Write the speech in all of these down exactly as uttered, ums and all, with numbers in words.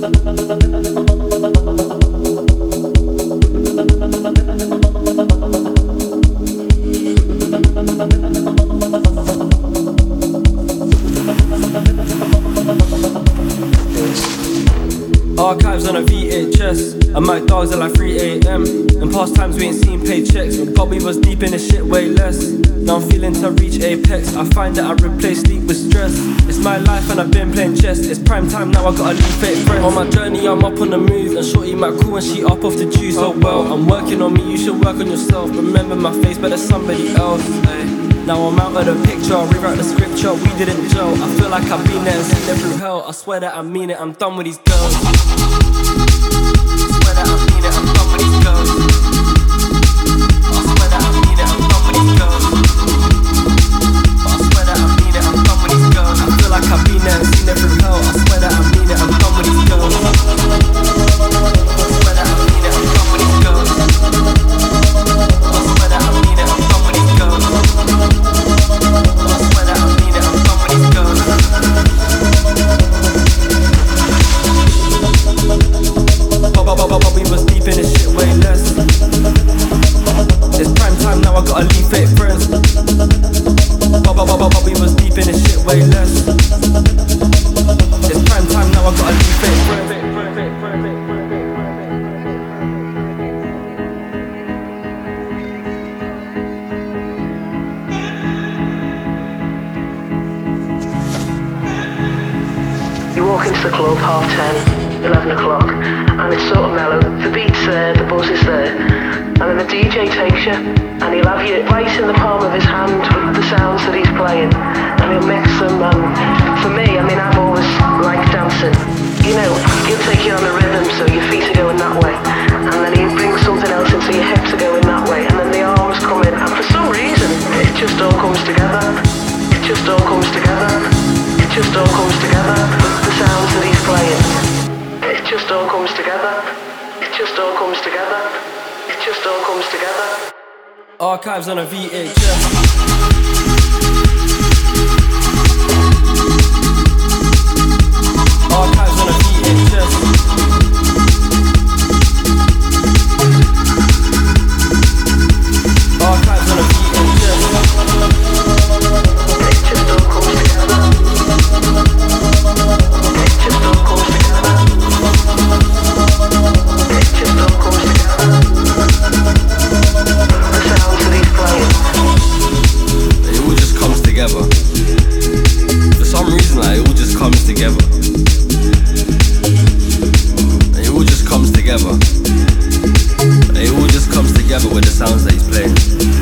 Archives on a V H S. And my dogs at like three a m. In past times we ain't seen paychecks, but we was deep in the shit way less. Now I'm feeling to reach apex. I find that I replace sleep with stress. It's my life and I've been playing chess. It's prime time now, I gotta leave fake friends. On my journey I'm up on the move, and shorty might cool and she up off the juice. Oh well, I'm working on me, you should work on yourself. Remember my face, but there's somebody else. Now I'm out of the picture, rewrite the scripture. We didn't gel, I feel like I've been there and seen it through hell. I swear that I mean it, I'm done with these girls. I swear that I mean it, I'm done with these girls. I swear that I mean it, I'm done with these girls. I swear that I mean it, I'm done with these girls. I feel like I've been there and seen it through hell. I swear that I mean it, I'm done with these girls. I swear that I mean it, I'm done with these girls. I swear that I mean it, I'm done with these girls. I swear that I mean it, I'm done with these girls. But we was deep in this shit way less. It's prime time now, I gotta leave fake friends. But we was deep in this shit way less. It's prime time now, I gotta leave fake friends. You walk into the club half ten, eleven o'clock, and it's sort of mellow. The beat's there, the buzz is there, and then the D J takes you, and he'll have you right in the palm of his hand with the sounds that he's playing, and he'll mix them. And for me, I mean, I've always liked dancing. You know, he'll take you on the rhythm, so your feet are going that way, and then he'll bring something else in, so your hips are going that way, and then the arms come in, and for some reason, it just all comes together. It just all comes together. It just all comes together with the sounds that he's playing. It just all comes together. It just all comes together. It just all comes together. Archives on a V H S. Archives on a V H S. Archives on a V H S. It just all comes together. It just all comes together. It just all comes together. The sounds that he's playing. It all just comes together. For some reason, like, it all just comes together. It all just comes together. It all just comes together with the sounds that he's playing.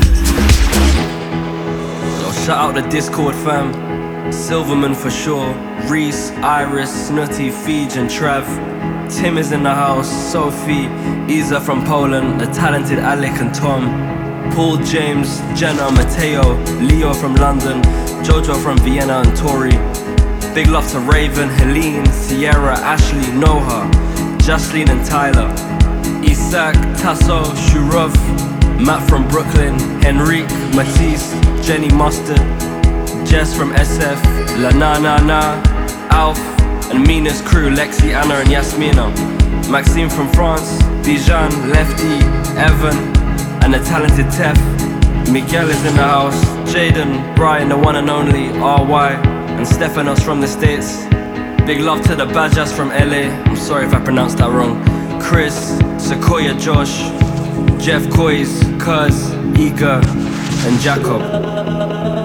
So shout out the Discord fam, Silverman for sure, Reese, Iris, Snooty, Feej and Trav. Tim is in the house, Sophie, Isa from Poland, the talented Alec and Tom, Paul, James, Jenna, Matteo, Leo from London, Jojo from Vienna and Tori. Big love to Raven, Helene, Sierra, Ashley, Noha, Jasleen and Tyler, Isak, Tasso, Shurov, Matt from Brooklyn, Henrique, Matisse, Jenny Mustard, Jess from S F, La Na Na Na, Alf, and Mina's crew, Lexi, Anna and Yasmina, Maxime from France, Bijan, Lefty, Evan, and the talented Tef. Miguel is in the house, Jaden, Brian, the one and only, R Y, and Stefanos from the States. Big love to the Bajas from L A, I'm sorry if I pronounced that wrong. Chris, Sequoia Josh, Jeff Coys, Cuz, Iga, and Jacob.